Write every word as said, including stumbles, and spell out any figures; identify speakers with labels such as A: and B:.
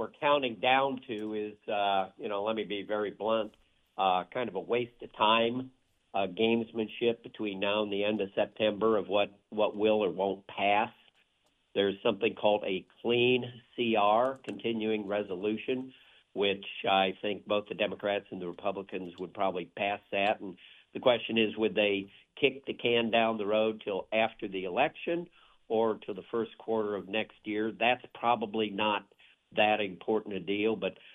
A: we're counting down to is, uh, you know, let me be very blunt, uh, kind of a waste of time, uh, gamesmanship between now and the end of September of what, what will or won't pass. There's something called a clean C R, continuing resolution, which I think both the Democrats and the Republicans would probably pass that. And the question is, would they kick the can down the road till after the election or to the first quarter of next year? That's probably not that important a deal, but